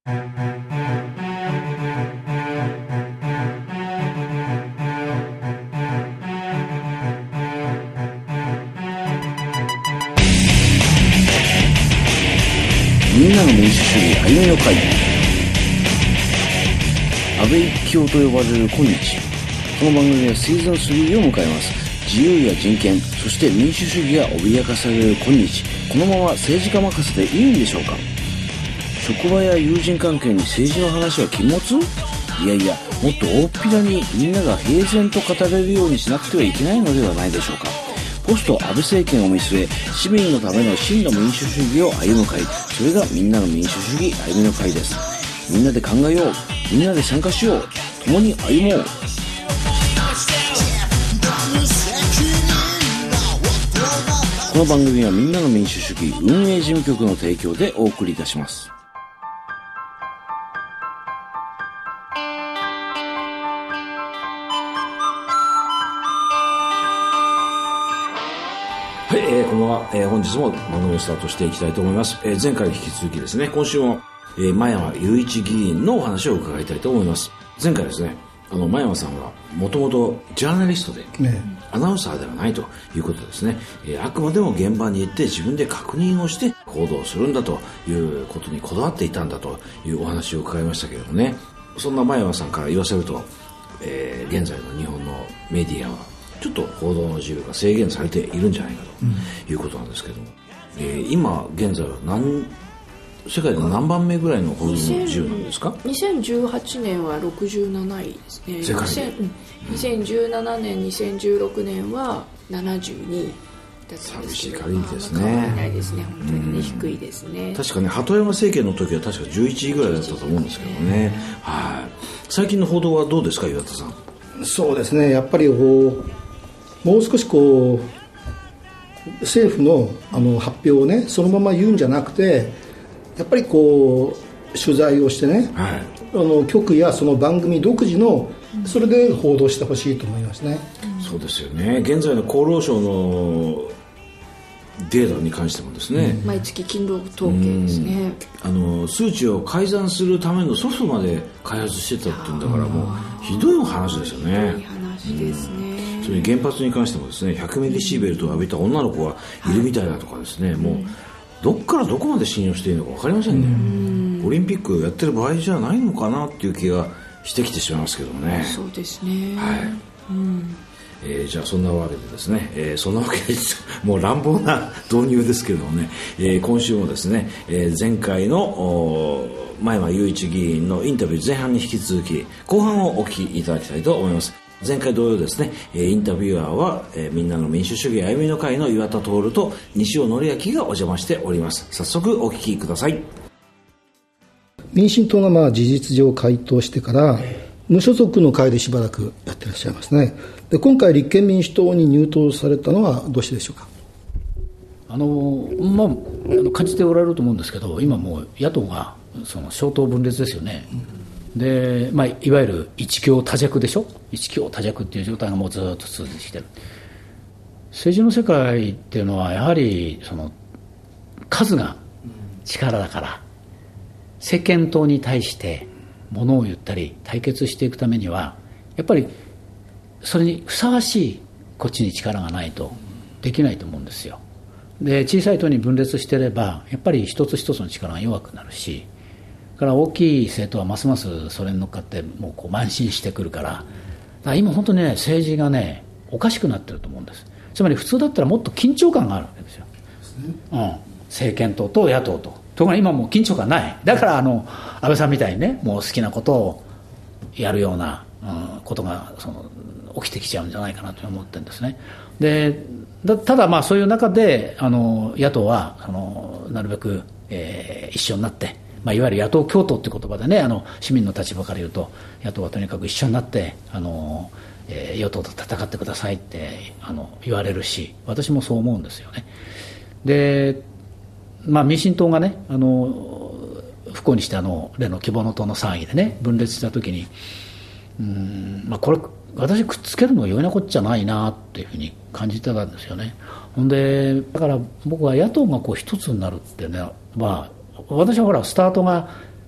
みんなの民主主義歩みの会、安倍一強と呼ばれる今日、この番組はシーズン3を迎えます。自由や人権、そして民主主義が脅かされる今日、このまま政治家任せでいいんでしょうか。職場や友人関係に政治の話は禁物？いやいや、もっと大っぴらにみんなが平然と語れるようにしなくてはいけないのではないでしょうか。ポスト安倍政権を見据え、市民のための真の民主主義を歩む会、それがみんなの民主主義歩みの会です。みんなで考えよう、みんなで参加しよう、共に歩もう。この番組はみんなの民主主義運営事務局の提供でお送りいたします。はい、こんばんは。本日も番組をスタートしていきたいと思います。前回に引き続きですね、今週も、真山雄一議員のお話を伺いたいと思います。前回ですね、真山さんはもともとジャーナリストで、アナウンサーではないということですね。あくまでも現場に行って自分で確認をして報道するんだということにこだわっていたんだというお話を伺いましたけれどもね。そんな真山さんから言わせると、現在の日本のメディアはちょっと報道の自由が制限されているんじゃないかということなんですけども、今現在は世界で何番目ぐらいの報道の自由なんですか ？2018年は67位ですね。世界で2017年2016年は72位だったんですけど、 寂しい限りですね。 変わらないですね。本当にね、低いですね。 確かね、鳩山政権の時は確か11位ぐらいだったと思うんですけどね。はい。最近の報道はどうですか、岩田さん？ そうですね、やっぱりもう少し政府の発表をね、そのまま言うんじゃなくて、やっぱり取材をしてね、局やその番組独自のそれで報道してほしいと思いますね。 そうですよね。現在の厚労省のデータに関してもですね、 毎月勤労統計ですね。 数値を改ざんするためのソフトまで開発してたっていうんだから、もうひどい話ですよね。 ひどい話ですね。 それに原発に関してもですね、100ミリシーベルトを浴びた女の子がいるみたいだとかですね、もうどっからどこまで信用していいのか分かりませんね。オリンピックやってる場合じゃないのかなっていう気がしてきてしまいますけどもね。 そうですね。 はい。じゃあそんなわけでですね、そんなわけでもう乱暴な導入ですけれどもね、今週もですね、前回の真山雄一議員のインタビュー前半に引き続き後半をお聞きいただきたいと思います。前回同様ですね、インタビュアーは、みんなの民主主義歩みの会の岩田徹と西尾紀明がお邪魔しております。早速お聞きください。 民進党が事実上回答してから無所属の会でしばらくやってらっしゃいますね。で、今回立憲民主党に入党されたのはどうしてでしょうか？ 感じておられると思うんですけど、今もう野党が小党分裂ですよね。で、いわゆる一強多弱でしょ。一強多弱っていう状態がもうずっと続いてきてる。政治の世界っていうのはやはり数が力だから、政権党に対して物を言ったり対決していくためにはやっぱりそれにふさわしいこっちに力がないとできないと思うんですよ。で、小さい党に分裂していればやっぱり一つ一つの力が弱くなるし、から大きい政党はますますそれに乗っかってもう慢心してくるから、だから今本当にね、政治がねおかしくなってると思うんです。つまり普通だったらもっと緊張感があるわけですよ。政権党と野党と。ところが今もう緊張感ない。だから安倍さんみたいにね、もう好きなことをやるような、ことが起きてきちゃうんじゃないかなと思ってるんですね。で、ただそういう中で野党はなるべく、一緒になって、いわゆる野党共闘って言葉でね、市民の立場から言うと野党はとにかく一緒になって与党と戦ってくださいって言われるし、私もそう思うんですよね。で、民進党がね不幸にして例の希望の党の騒ぎでね分裂した時にこれ私くっつけるの容易なこっちゃないなっていうふうに感じてたんですよね。ほんでだから僕は野党が一つになるってね、私はスタートが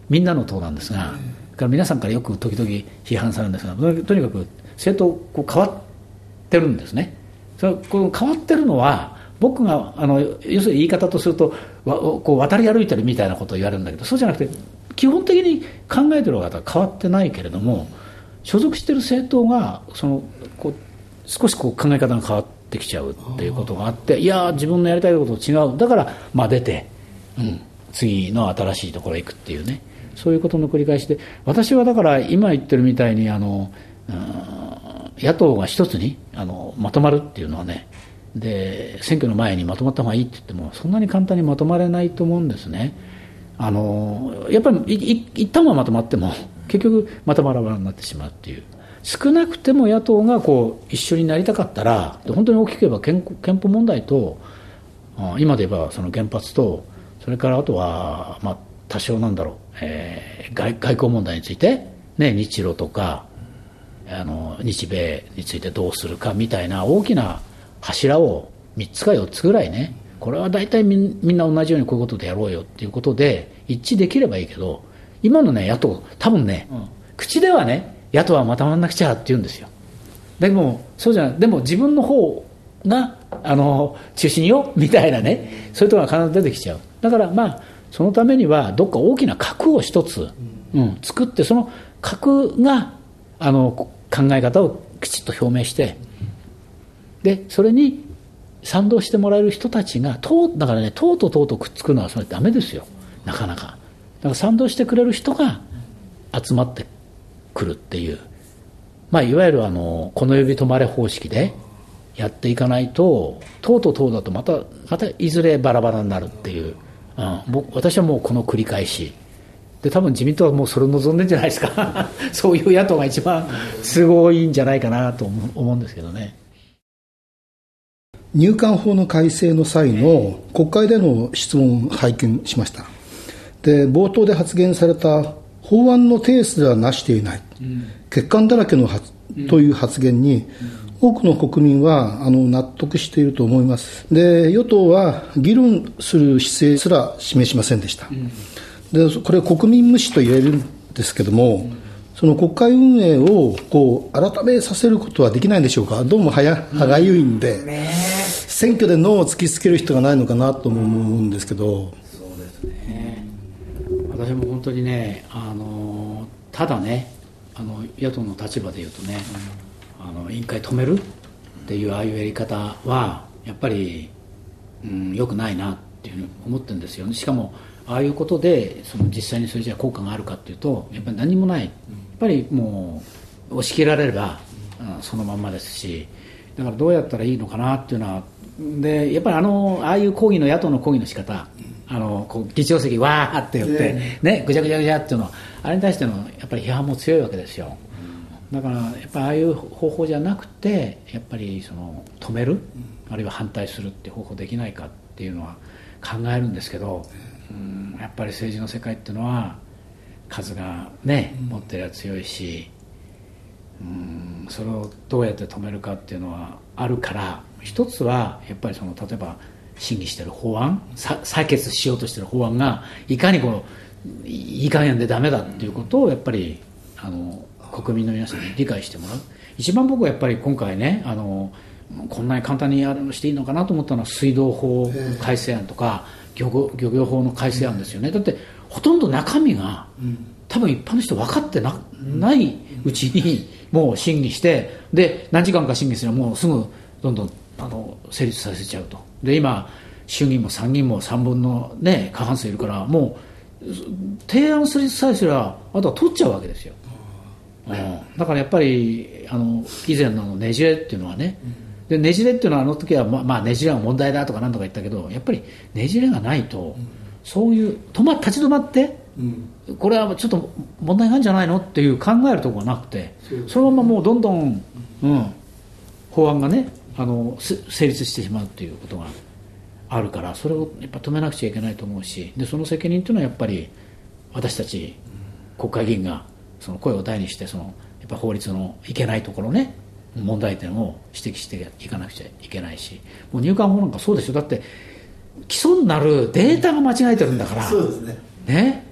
みんなの党なんですが、から皆さんからよく時々批判されるんですが、とにかく政党こう変わってるんですね。この変わってるのは僕が要するに言い方とするとこう渡り歩いてるみたいなことを言われるんだけど、そうじゃなくて基本的に考えてる方は変わってないけれども、所属している政党がこう少しこう考え方が変わってきちゃうっていうことがあって、いや自分のやりたいことと違う、だから出て、次の新しいところへ行くっていうね、そういうことの繰り返しで、私はだから今言ってるみたいに野党が一つにまとまるっていうのはね、で選挙の前にまとまった方がいいって言ってもそんなに簡単にまとまれないと思うんですね。やっぱり一旦はまとまっても結局まとまらなくなってしまうっていう、少なくても野党がこう一緒になりたかったら、本当に大きく言えば憲法問題と、今で言えばその原発と、それからあとは多少外交問題について、ね、日露とか日米についてどうするかみたいな大きな柱を3つか4つぐらいね、これは大体みんな同じようにこういうことでやろうよっていうことで一致できればいいけど、今のね野党多分ね、口ではね野党はまとまらなくちゃって言うんですよ。でもそうじゃない、でも自分の方が中心よみたいなね、そういうところが必ず出てきちゃう。だからそのためにはどっか大きな核を一つ、作って、その核が考え方をきちっと表明して、でそれに賛同してもらえる人たちがだからね、党と党とくっつくのはそれダメですよ、なかなか。だから賛同してくれる人が集まってくるっていう、いわゆるこの指止まれ方式でやっていかないと、党と党だとまたいずれバラバラになるっていう、私はもうこの繰り返しで、多分自民党はもうそれを望んでるんじゃないですかそういう野党が一番都合いいんじゃないかなと思うんですけどね。 入管法の改正の際の国会での質問を拝見しました。で冒頭で発言された法案の提出ではなしていない、欠陥だらけのという発言に、多くの国民は納得していると思います。で与党は議論する姿勢すら示しませんでした。でこれ国民無視と言えるんですけども、その国会運営を改めさせることはできないんでしょうか。どうも歯がゆいんで、選挙でノーを突きつける人がないのかなとも思うんですけど。 そうですね、私も本当にね、ただね、野党の立場でいうとね、委員会止めるっていうああいうやり方はやっぱり、良くないなっていうふうに思ってるんですよね。しかもああいうことで実際にそれじゃ効果があるかっていうと、やっぱり何もない。やっぱりもう押し切られれば、そのまんまですし、だからどうやったらいいのかなっていうのは、でやっぱりああいう抗議の野党の抗議の仕方、議長席わーって言って、ね、ぐちゃぐちゃぐちゃっていうのは、あれに対してのやっぱり批判も強いわけですよ。だからやっぱりああいう方法じゃなくて、やっぱり止める、あるいは反対するっていう方法できないかっていうのは考えるんですけど、やっぱり政治の世界っていうのは数がね持ってりゃ強いし、それをどうやって止めるかっていうのはあるから、一つはやっぱり例えば審議している法案、採決しようとしている法案がいかにいい加減でダメだっていうことをやっぱり国民の皆さんに理解してもらう。一番僕はやっぱり今回ね、こんなに簡単にしていいのかなと思ったのは水道法改正案とか漁業法の改正案ですよね。だってほとんど中身が多分一般の人分かってないうちにもう審議して、で何時間か審議すればもうすぐどんどん成立させちゃうと。で今衆議院も参議院も3分の、ね、過半数いるから、もう提案するさえすればあとは取っちゃうわけですよ。だからやっぱり以前のねじれっていうのはね、でねじれっていうのは時はねじれが問題だとか何とか言ったけど、やっぱりねじれがないと、そういう立ち止まって、これはちょっと問題があるんじゃないのっていう考えるところがなくて、そのままもうどんどん、法案がね成立してしまうっていうことがあるから、それをやっぱ止めなくちゃいけないと思うし、でその責任っていうのはやっぱり私たち国会議員がその声を大にして、やっぱ法律のいけないところね、問題点を指摘していかなくちゃいけないし、もう入管法なんかそうですよ。だって基礎になるデータが間違えてるんだから、 そうですね。 ね、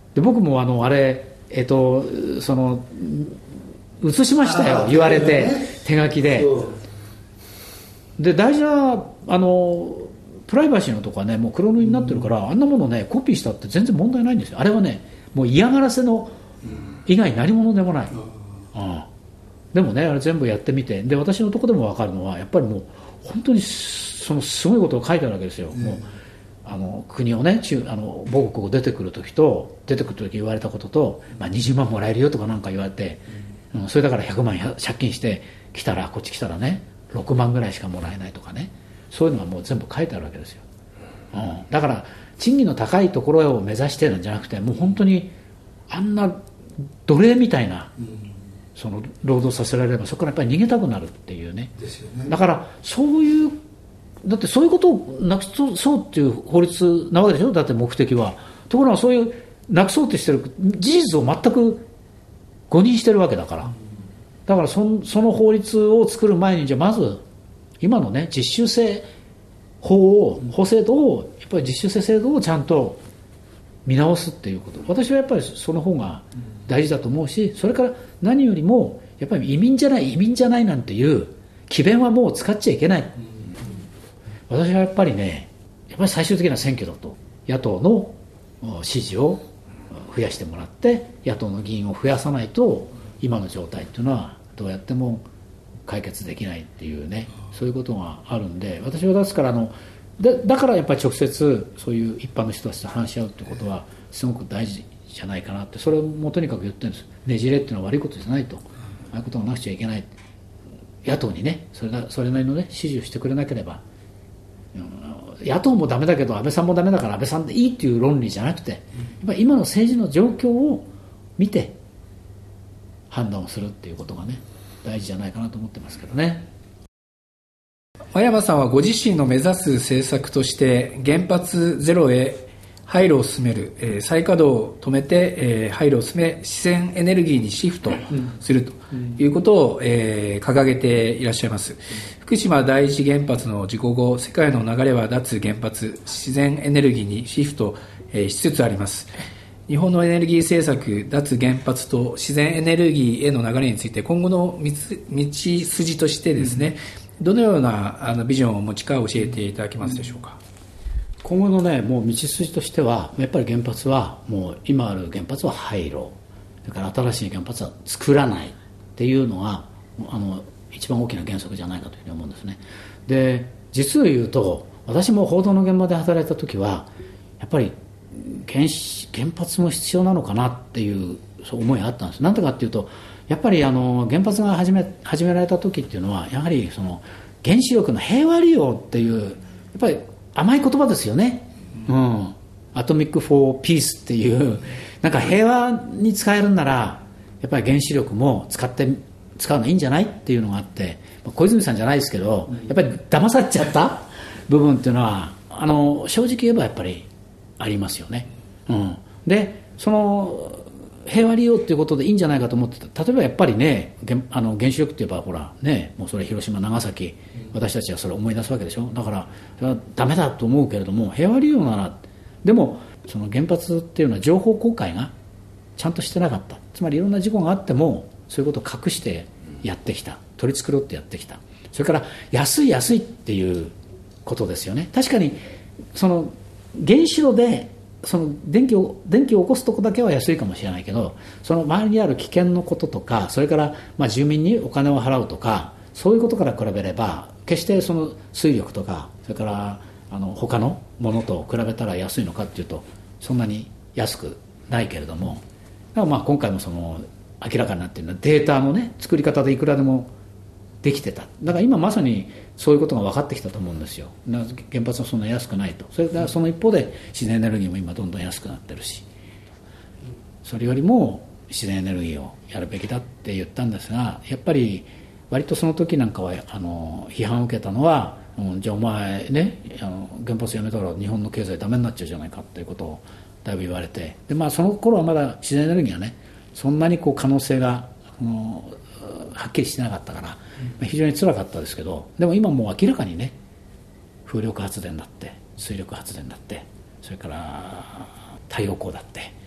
で僕もあれその写しましたよ、言われて、手書きで。で大事なプライバシーのとこはねもう黒塗りになってるから、あんなものねコピーしたって全然問題ないんですよ。あれはねもう嫌がらせの以外何物でもない、でもねあれ全部やってみて、で私のとこでも分かるのはやっぱりもう本当にそのすごいことを書いてあるわけですよ。もう国をね母国を出てくる時言われたことと、20万もらえるよとかなんか言われて、それだから100万借金してこっち来たらね6万ぐらいしかもらえないとかね、そういうのはもう全部書いてあるわけですよ。だから賃金の高いところを目指してるんじゃなくて、もう本当にあんな奴隷みたいな、その労働させられればそこからやっぱり逃げたくなるっていうね。ですよね。だからだってそういうことをなくそうっていう法律なわけでしょ、だって目的は。ところがそういうなくそうとしてる事実を全く誤認してるわけだから、だからその法律を作る前にじゃあまず今のね実習生法制度をやっぱり実習生制度をちゃんと見直すっていうこと、私はやっぱりその方が大事だと思うし、それから何よりもやっぱり移民じゃないなんていう詭弁はもう使っちゃいけない。私はやっぱりね最終的な選挙だと野党の支持を増やしてもらって野党の議員を増やさないと今の状態っていうのはどうやっても解決できないっていうね、そういうことがあるんで、私はですからだからやっぱり直接そういう一般の人たちと話し合うってことはすごく大事じゃないかなって、それをもうとにかく言ってるんです。ねじれっていうのは悪いことじゃないと、ああいうことがなくちゃいけない、野党にねそれなりのね支持をしてくれなければ、野党もダメだけど安倍さんもダメだから安倍さんでいいっていう論理じゃなくて、やっぱり今の政治の状況を見て判断をするっていうことがね大事じゃないかなと思ってますけどね。 真山さんはご自身の目指す政策として原発ゼロへ廃炉を進める、再稼働を止めて、廃炉を進め自然エネルギーにシフトするということを、掲げていらっしゃいます。福島第一原発の事故後、世界の流れは脱原発自然エネルギーにシフト、しつつあります。日本のエネルギー政策、脱原発と自然エネルギーへの流れについて今後の道筋としてですね、どのようなビジョンをお持ちか教えていただけますでしょうか。 今後のねもう道筋としてはやっぱり原発はもう今ある原発は廃炉、それから新しい原発は作らないっていうのが一番大きな原則じゃないかというふうに思うんですね。で実を言うと私も報道の現場で働いた時はやっぱり原発も必要なのかなっていう思いがあったんです。なんでかっていうとやっぱり原発が始められた時っていうのはやはりその原子力の平和利用っていうやっぱり甘い言葉ですよね、アトミック・フォー・ピースっていうなんか平和に使えるんならやっぱり原子力も使うのいいんじゃないっていうのがあって、小泉さんじゃないですけどやっぱり騙されちゃった部分っていうのは正直言えばやっぱりありますよね、でその平和利用っていうことでいいんじゃないかと思ってた。例えばやっぱりね原子力って言えばほらねもうそれ広島長崎私たちはそれを思い出すわけでしょ。だからそれはダメだと思うけれども平和利用ならでもその原発っていうのは情報公開がちゃんとしてなかった。つまりいろんな事故があってもそういうことを隠してやってきた、取り繕ってやってきた。それから安いっていうことですよね。確かにその原子炉でその電気を起こすとこだけは安いかもしれないけど、その周りにある危険のこととか、それから住民にお金を払うとかそういうことから比べれば決してその水力とかそれから他のものと比べたら安いのかっていうとそんなに安くないけれども、だから今回もその明らかになっているのはデータのね作り方でいくらでもできてた。だから今まさにそういうことが分かってきたと思うんですよ。原発はそんな安くないと。それからその一方で自然エネルギーも今どんどん安くなってるし、それよりも自然エネルギーをやるべきだって言ったんですが、やっぱり割とその時なんかは批判を受けたのは、じゃあお前ね原発やめたら日本の経済ダメになっちゃうじゃないかっていうことをだいぶ言われて、でその頃はまだ自然エネルギーはねそんなに可能性がはっきりしてなかったから非常に辛かったですけど、でも今もう明らかにね風力発電だって水力発電だってそれから太陽光だって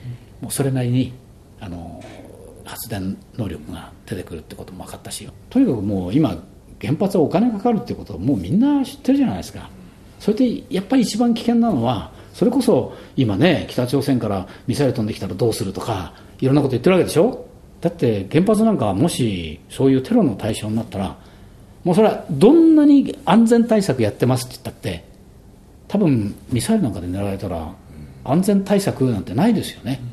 もうそれなりに発電能力が出てくるってことも分かったし、とにかくもう今原発はお金かかるってことをもうみんな知ってるじゃないですか。それでやっぱり一番危険なのは、それこそ今ね、北朝鮮からミサイル飛んできたらどうするとかいろんなこと言ってるわけでしょ。だって原発なんかもしそういうテロの対象になったら、もうそれはどんなに安全対策やってますって言ったって多分ミサイルなんかで狙われたら安全対策なんてないですよね。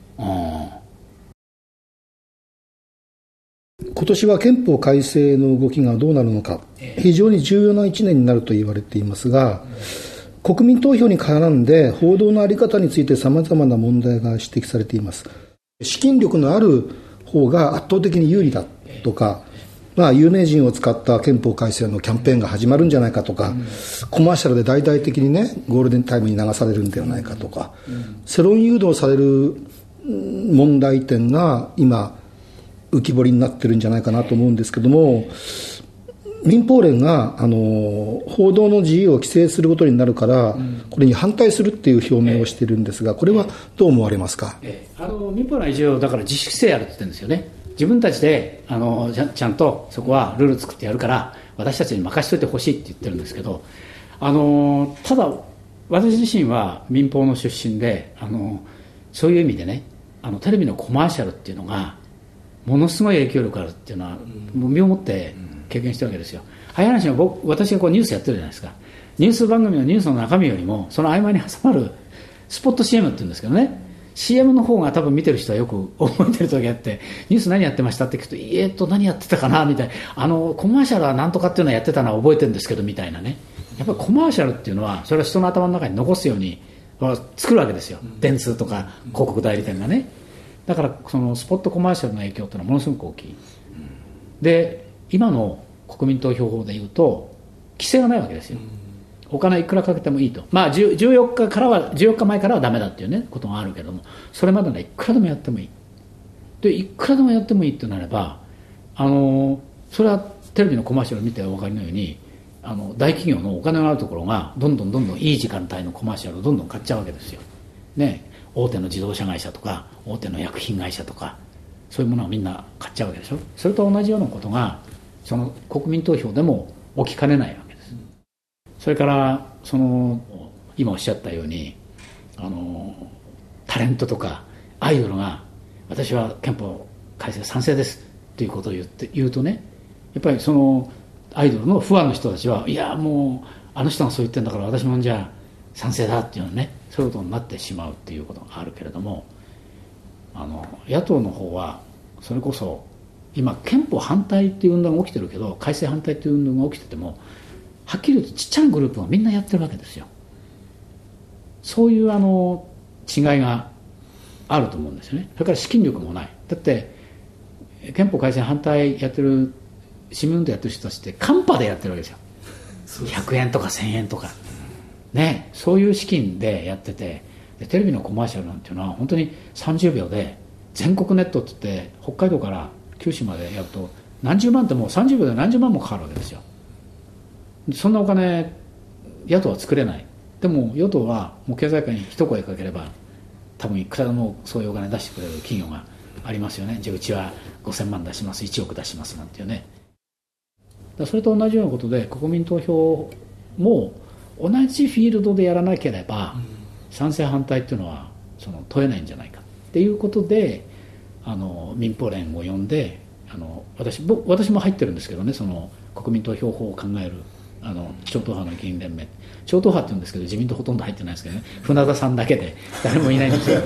今年は憲法改正の動きがどうなるのか、非常に重要な1年になると言われていますが、国民投票に絡んで報道の在り方についてさまざまな問題が指摘されています。資金力のある方が圧倒的に有利だとか、有名人を使った憲法改正のキャンペーンが始まるんじゃないかとか、コマーシャルで大々的にね、ゴールデンタイムに流されるんではないかとか、世論誘導される問題点が今浮き彫りになってるんじゃないかなと思うんですけども、民放連が報道の自由を規制することになるから、これに反対するっていう表明をしているんですが、これはどう思われますか。 民放連は一応だから自主規制やるって言ってるんですよね。自分たちでちゃんとそこはルール作ってやるから私たちに任せといてほしいって言ってるんですけど、ただ私自身は民放の出身でそういう意味でね、テレビのコマーシャルっていうのがものすごい影響力あるっていうのはもう身をもって経験したわけですよ。早い話は私がニュースやってるじゃないですか。ニュース番組のニュースの中身よりもその合間に挟まるスポット CM って言うんですけどね、CM の方が多分見てる人はよく覚えてる時あって、ニュース何やってましたって聞くと何やってたかなみたいな、コマーシャルは何とかっていうのはやってたのは覚えてるんですけどみたいなね。やっぱりコマーシャルっていうのはそれは人の頭の中に残すように作るわけですよ、電通とか広告代理店がね。だからそのスポットコマーシャルの影響っていうのはものすごく大きい。で今の国民投票法でいうと規制がないわけですよ。お金いくらかけてもいいと、14日前からはダメだっていうねことがあるけども、それまではいくらでもやってもいいで、いくらでもやってもいいとなればそれはテレビのコマーシャルを見てお分かりのように大企業のお金のあるところがどんどんいい時間帯のコマーシャルをどんどん買っちゃうわけですよ、ね、大手の自動車会社とか大手の薬品会社とかそういうものをみんな買っちゃうわけでしょ。それと同じようなことがその国民投票でも起きかねないわけです。それから今おっしゃったようにタレントとかアイドルが私は憲法改正賛成ですということを言うとね、やっぱりそのアイドルのファンの人たちはいやもうあの人がそう言ってるんだから私もじゃあ賛成だっていうのね、そういうことになってしまうっていうことがあるけれども、野党の方はそれこそ今憲法反対っていう運動が起きてるけど、改正反対っていう運動が起きててもはっきり言うとちっちゃなグループがみんなやってるわけですよ。そういう違いがあると思うんですよね。それから資金力もない。だって憲法改正反対やってる市民運動やってる人たちってカンパでやってるわけですよ。100円とか1000円とかね、そういう資金でやってて、でテレビのコマーシャルなんていうのは本当に30秒で全国ネットって言って北海道から九州までやると何十万ってもう30秒で何十万もかかるわけですよ。そんなお金野党は作れない。でも与党はもう経済界に一声かければ多分いくらでもそういうお金出してくれる企業がありますよね。じゃあうちは5000万出します、1億出しますなんていうね。それと同じようなことで国民投票も同じフィールドでやらなければ賛成反対っていうのは問えないんじゃないかっていうことで民放連を呼んで私も入ってるんですけどね、その国民投票法を考える超党派の議員連盟、超党派って言うんですけど自民党ほとんど入ってないですけどね、船田さんだけで誰もいないんですよ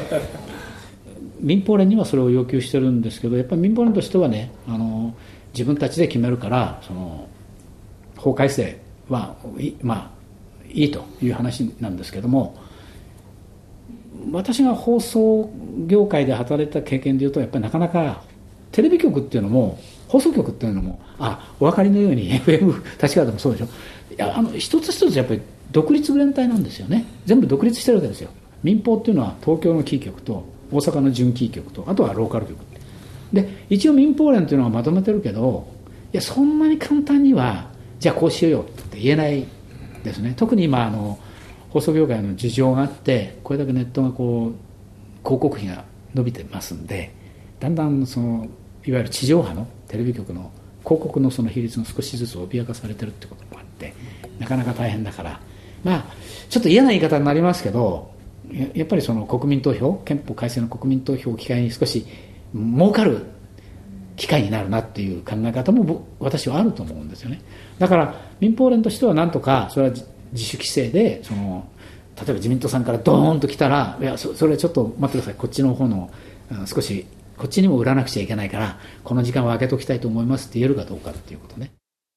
民放連にはそれを要求してるんですけど、やっぱり民放連としてはね自分たちで決めるから法改正はいいという話なんですけども、私が放送業界で働いた経験でいうとやっぱりなかなかテレビ局っていうのも放送局っていうのもお分かりのように FM 立川でもそうでしょ。いや一つ一つやっぱり独立連帯なんですよね。全部独立してるわけですよ。民放っていうのは東京のキー局と大阪の準キー局とあとはローカル局で、一応民放連っていうのはまとめてるけど、いやそんなに簡単にはじゃあこうしようよって言えないですね。特に今放送業界の事情があってこれだけネットが広告費が伸びてますんで、だんだんそのいわゆる地上波のテレビ局の広告のその比率が少しずつ脅かされてるってこともあって、なかなか大変だから、まあちょっと嫌な言い方になりますけど、やっぱりその国民投票、憲法改正の国民投票を機会に少し儲かる機会になるなっていう考え方も私はあると思うんですよね。だから民放連としてはなんとかそれは自主規制で、その例えば自民党さんからドーンと来たら、いや それはちょっと待ってください、こっちの方の少しこっちにも売らなくちゃいけないからこの時間は空けときたいと思いますって言えるかどうかっていうことね。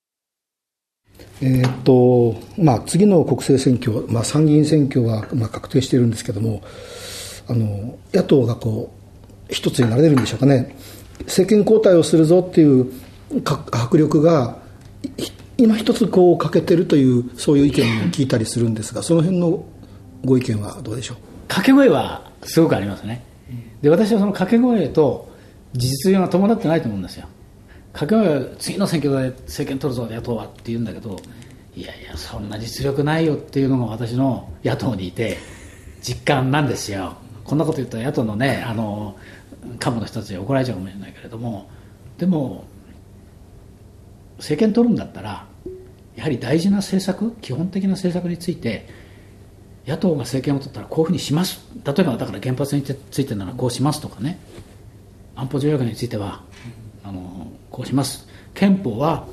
次の国政選挙、参議院選挙は確定しているんですけども、野党が一つになれるんでしょうかね。政権交代をするぞっていう迫力が今一つ欠けてるという、そういう意見も聞いたりするんですが、その辺のご意見はどうでしょう。 掛け声はすごくありますね。で、私はその掛け声と事実上は伴ってないと思うんですよ。掛け声は次の選挙で政権取るぞ野党はって言うんだけど、いやいやそんな実力ないよっていうのが私の野党にいて実感なんですよ。こんなこと言ったら野党のね、幹部の人たちに怒られちゃうかもしれないけれども、でも政権取るんだったらやはり大事な政策、基本的な政策について野党が政権を取ったらこういうふうにします、例えばだから原発についてならこうしますとかね、安保条約についてはこうします、憲法は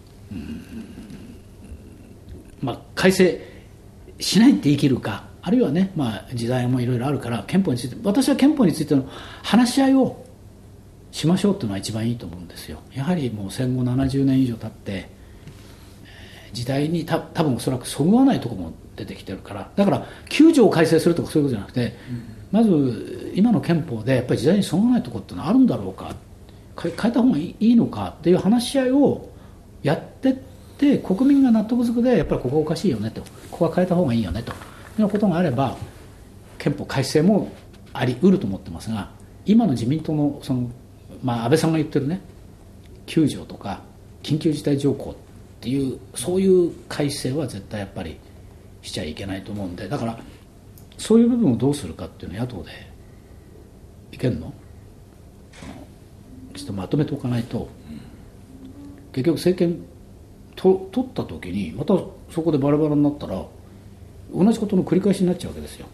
改正しないって言い切るか、あるいはね、時代もいろいろあるから憲法について、私は憲法についての話し合いをしましょうっていうのが一番いいと思うんですよ。やはりもう戦後70年以上経って時代に多分おそらくそぐわないところも出てきてるから、だから9条を改正するとかそういうことじゃなくて、まず今の憲法でやっぱり時代にそぐわないところってのはあるんだろうか、変えた方がいいのかっていう話し合いをやってって国民が納得づくで、やっぱりここおかしいよねと、ここは変えた方がいいよねということがあれば憲法改正もあり得ると思ってますが、今の自民党の安倍さんが言ってるね9条とか緊急事態条項っていうそういう改正は絶対やっぱりしちゃいけないと思うんで、だからそういう部分をどうするかっていうのを野党でいけるのちょっとまとめておかないと、結局政権取った時にまたそこでバラバラになったら同じことの繰り返しになっちゃうわけですよ。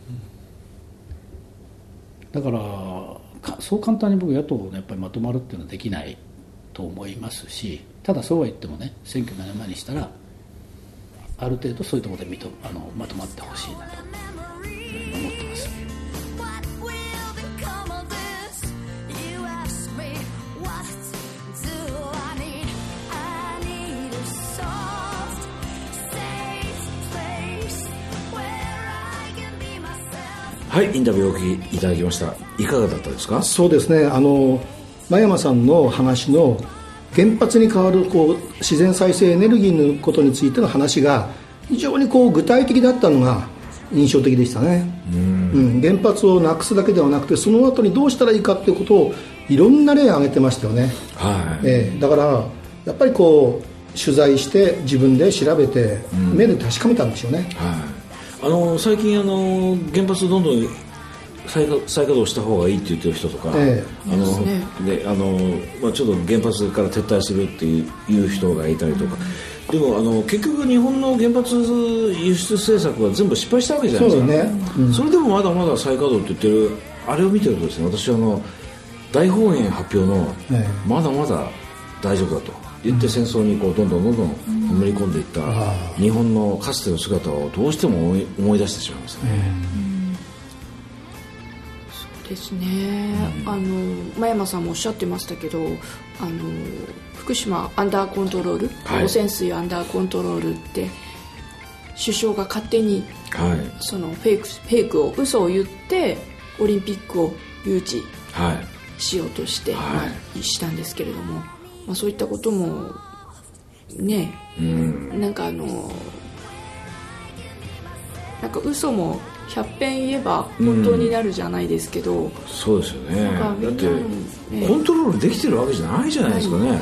だからそう簡単に僕野党をやっぱりまとまるっていうのはできないと思いますし、ただそうは言ってもね、選挙の山にしたらある程度そういうところでまとまってほしいなと思ってます。 はい、インタビューをお聞きいただきました。いかがだったですか。 そうですね、真山さんの話の原発に代わる自然再生エネルギーのことについての話が非常に具体的だったのが印象的でしたね。原発をなくすだけではなくて、その後にどうしたらいいかということをいろんな例を挙げてましたよね。だからやっぱり取材して自分で調べて目で確かめたんでしょうね。 最近原発どんどん再稼働した方がいいって言ってる人とか、ちょっと原発から撤退するっていう人がいたりとか、でも結局日本の原発輸出政策は全部失敗したわけじゃないですか。それでもまだまだ再稼働って言ってるあれを見てるとですね、私は大本営発表のまだまだ大丈夫だと言って戦争にどんどんのめり込んでいった日本のかつての姿をどうしても思い出してしまいますね。 そうですね、真山さんもおっしゃってましたけど、福島アンダーコントロール、汚染水アンダーコントロールって首相が勝手に、そのフェイクを嘘を言ってオリンピックを誘致しようとして、したんですけれども、そういったこともね、なんか嘘も100遍言えば本当になるじゃないですけど、 そうですよね。だってコントロールできてるわけじゃないじゃないですかね。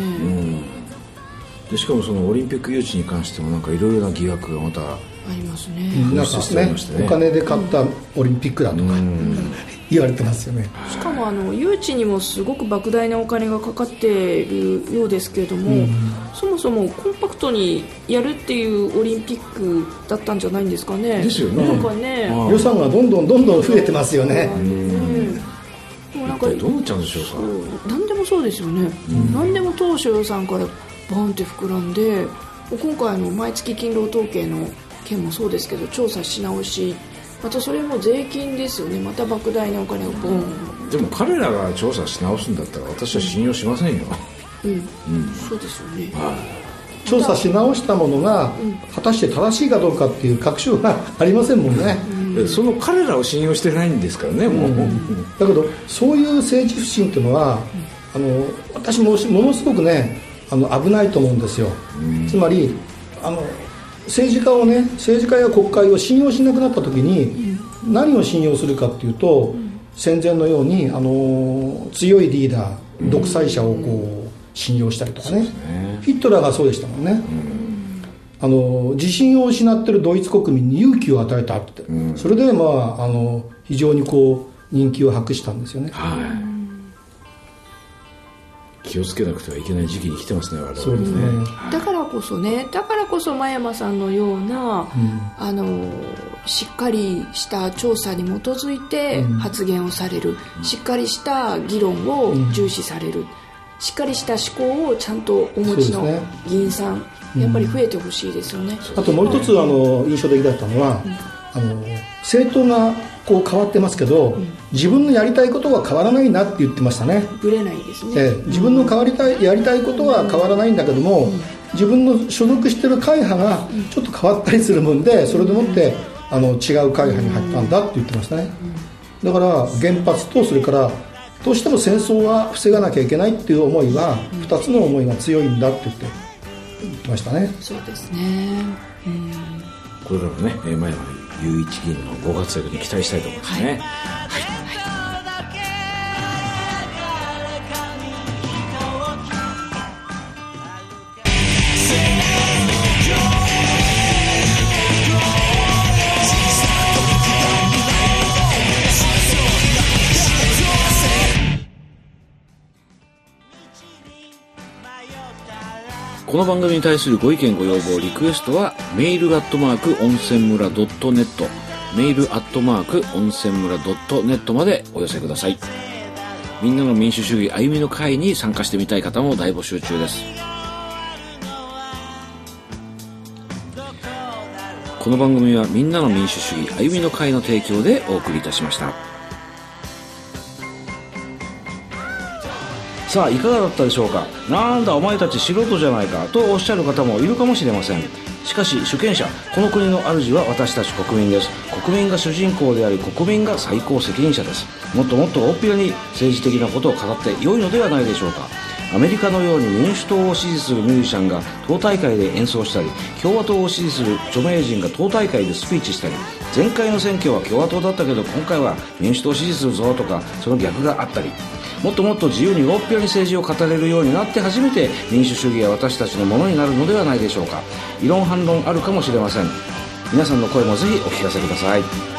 でしかもそのオリンピック誘致に関してもいろいろな疑惑がまたありますね。 お金で買ったオリンピックだとか、 言われてますよね。 しかも誘致にもすごく莫大なお金がかかっているようですけれども、そもそもコンパクトにやるっていうオリンピックだったんじゃないんですかね。 ですよね。 なんかね、 予算がどんどん増えてますよね。 もうなんかどうなっちゃうんでしょうか。 何でもそうですよね、何でも当初予算からバンって膨らんで、今回毎月勤労統計の件もそうですけど、調査し直し、またそれも税金ですよね。また莫大なお金をボン。 でも彼らが調査し直すんだったら私は信用しませんよ。 そうですよね。 調査し直したものが果たして正しいかどうかっていう確証がありませんもんね。 その彼らを信用してないんですからね、もう。 だけどそういう政治不信っていうのは、私ものすごくね危ないと思うんですよ。つまり政治家や国会を信用しなくなった時に何を信用するかっていうと、戦前のように強いリーダー、独裁者をこう信用したりとかね。ヒットラーがそうでしたもんね。自信を失っているドイツ国民に勇気を与えたって、それで非常にこう人気を博したんですよね。 気をつけなくてはいけない時期に来てますね、我々。 そうですね。 だからこそ真山さんのような、しっかりした調査に基づいて発言をされる、しっかりした議論を重視される、しっかりした思考をちゃんとお持ちの議員さん、やっぱり増えてほしいですよね。 あともう一つ印象的だったのは、政党がこう変わってますけど、自分のやりたいことは変わらないなって言ってましたね。 ぶれないですね。 自分のやりたいことは変わらないんだけども、自分の所属している会派がちょっと変わったりするもんで、それでもって違う会派に入ったんだって言ってましたね。だから原発と、それからどうしても戦争は防がなきゃいけないっていう思いは、2つの思いが強いんだって言ってましたね。 そうですね。 これからね、前山雄一議員のご活躍に期待したいと思いますね。この番組に対するご意見ご要望リクエストはメール@温泉村.net、メール@温泉村.netまでお寄せください。みんなの民主主義歩みの会に参加してみたい方も大募集中です。この番組はみんなの民主主義歩みの会の提供でお送りいたしました。さあいかがだったでしょうか。なんだお前たち素人じゃないかとおっしゃる方もいるかもしれません。しかし主権者、この国の主は私たち国民です。国民が主人公であり、国民が最高責任者です。もっともっと大っぴらに政治的なことを語って良いのではないでしょうか。アメリカのように民主党を支持するミュージシャンが党大会で演奏したり、共和党を支持する著名人が党大会でスピーチしたり、前回の選挙は共和党だったけど今回は民主党を支持するぞとか、その逆があったり、もっともっと自由に大っぴらに政治を語れるようになって初めて民主主義は私たちのものになるのではないでしょうか。異論反論あるかもしれません。皆さんの声もぜひお聞かせください。